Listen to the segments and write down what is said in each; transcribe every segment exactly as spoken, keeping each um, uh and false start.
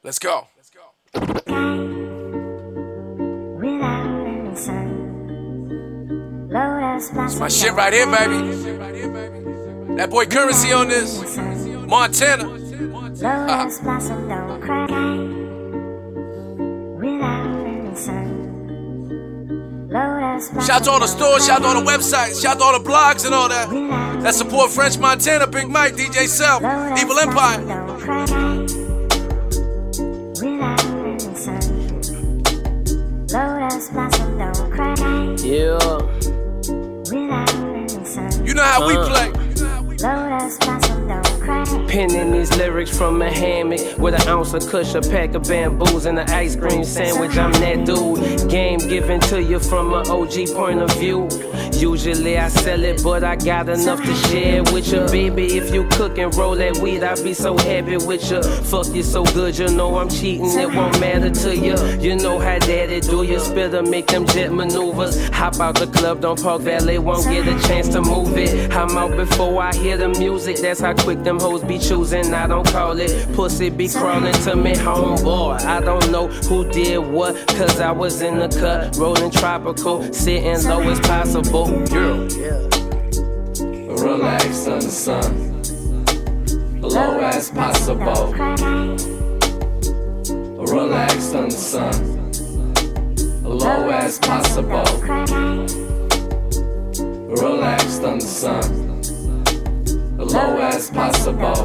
Let's go. It's my shit right here, baby. That boy Currency on this. Montana. Uh-huh. Shout out to all the stores, shout out to all the websites, shout out to all the blogs and all that. That support French Montana, Big Mike, D J Self, Evil Empire. Yeah. You know how we play. Penning these lyrics from a hammock with an ounce of kush, a pack of bamboos, and an ice cream sandwich. I'm that dude. Game given to you from an O G point of view. Usually I sell it, but I got enough to share with you. Baby, if you cook and roll that weed, I'll be so happy with you. Fuck you so good, you know I'm cheating, it won't matter to you. You know how daddy do, you spitter, make them jet maneuvers. Hop out the club, don't park valet, won't get a chance to move it. I'm out before I hear the music, that's how quick them hoes be choosing. I don't call it pussy, be crawling to me, homeboy. I don't know who did what, cause I was in the cut, rolling tropical, sitting low as possible. Girl, yeah. Relax on the sun, low as possible. Relax on the sun, low as possible. Relax on the sun, low as possible.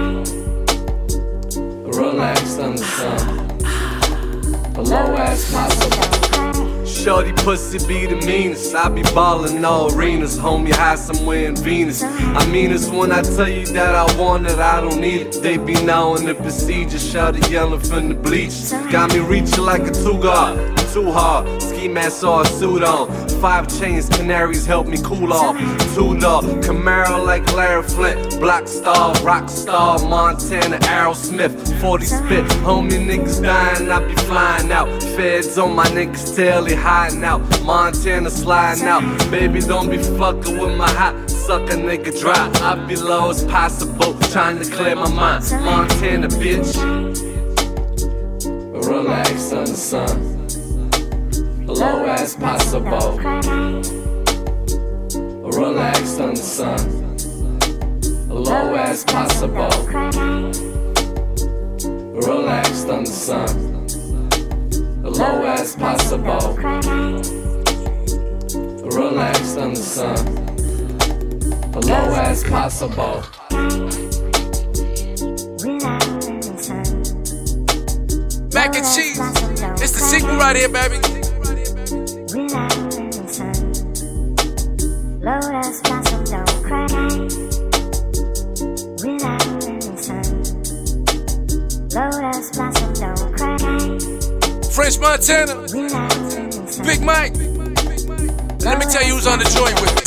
Relax on the sun, low as possible. Shorty pussy be the meanest. I be ballin' all arenas, homie, high somewhere in Venus. I mean it's when I tell you that I want it, I don't need it. They be knowin' the procedure, shorty yellin' from the bleachers. Got me reachin' like a two-guard, too hard. Ski mask or a suit on. Five chains, canaries help me cool off. Two dog, Camaro like Larry Flint. Block star, rock star, Montana, Aerosmith. forty spit, homie niggas dying, I be flying out. Feds on my niggas tail, they hiding out. Montana sliding out. Baby, don't be fucking with my hot sucker nigga dry. I be low as possible, trying to clear my mind. Montana, bitch. Relax on the sun, low as possible. Relax on the sun, low as possible. Relax on the sun, low as possible. Relax on the sun, low as possible. Mac and cheese. It's the sequel right here, baby. French Montana, Big Mike. Let me tell you who's on the joint with me.